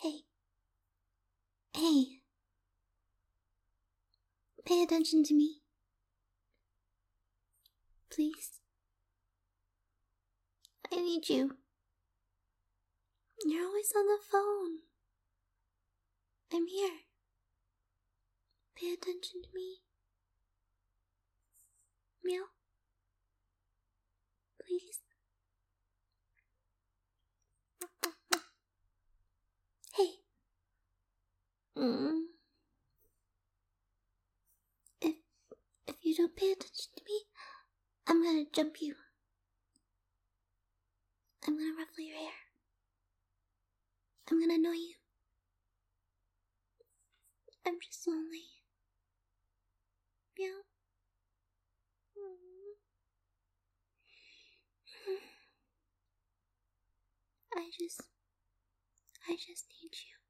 Hey. Hey. Pay attention to me. Please. I need you. You're always on the phone. I'm here. Pay attention to me. Meow. Please. Hey. If you don't pay attention to me, I'm gonna jump you. I'm gonna ruffle your hair. I'm gonna annoy you. I'm just lonely. Meow. I just need you.